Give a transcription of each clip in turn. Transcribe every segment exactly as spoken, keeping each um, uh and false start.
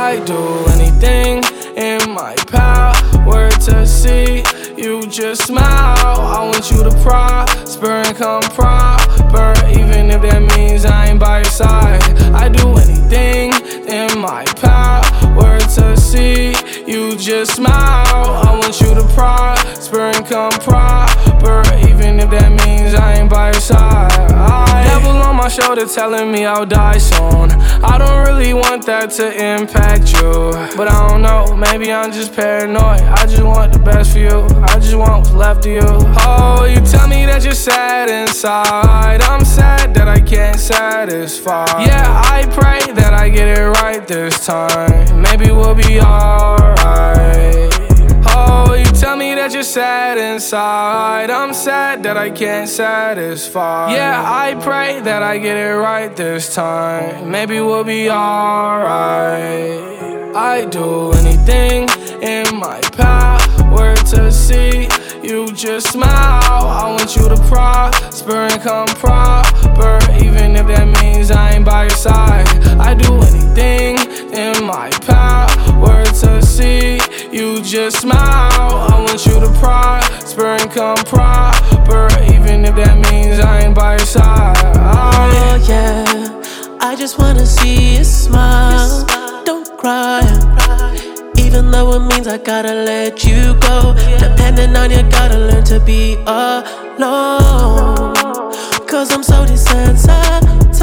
I'd do anything in my power to see you just smile. I want you to prosper and come proper, even if that means I ain't by your side. I'd do anything in my power to see you just smile. I want you to prosper and come proper, even if that means I ain't by your side. I devil on my shoulder telling me I'll die soon. I don't really want that to impact you, but I don't know, maybe I'm just paranoid. I just want the best for you, I just want what's left of you. Oh, you tell me that you're sad inside. I'm sad that I can't satisfy. Yeah, I pray that I get it right this time. Maybe we'll be alright. Oh, you tell me that you're sad inside. I'm sad that I can't satisfy. Yeah, I pray that I get it right this time. Maybe we'll be alright. I'd do anything in my power to see you just smile. I want you to prosper and come proper, even if that means I ain't by your side. I'd do anything in my power to see you just smile. I want you to prosper and come proper, even if that means I ain't by your side. Oh yeah, I just wanna see you smile. Don't cry, even though it means I gotta let you go. Depending on you, gotta learn to be alone. Cause I'm so desensitized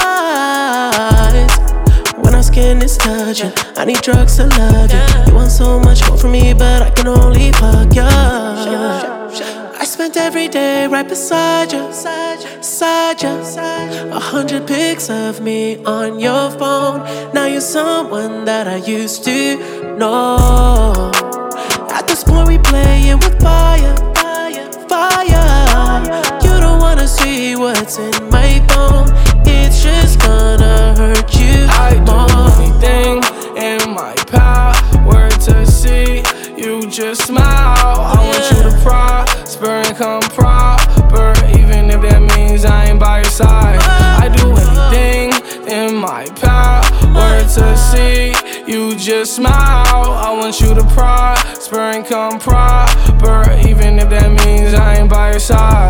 when our skin is touching. I need drugs to love you. You want so much more from me, but I can only fuck you. I spent every day right beside you, beside you. A hundred pics of me on your phone. Now you're someone that I used to know. At this point we playing with fire, fire. You don't wanna see what's in my phone. It's just gonna hurt you more. I'd do anything in my power to see you just smile. I want you to prosper and come proper, even if that means I ain't by your side. I'd do anything in my power to see you just smile. I want you to prosper and come proper, even if that means I ain't by your side.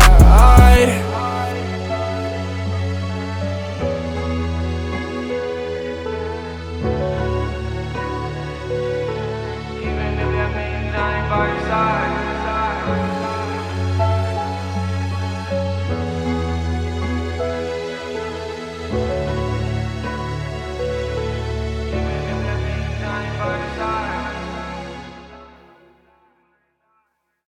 Even if that means I ain't by your side.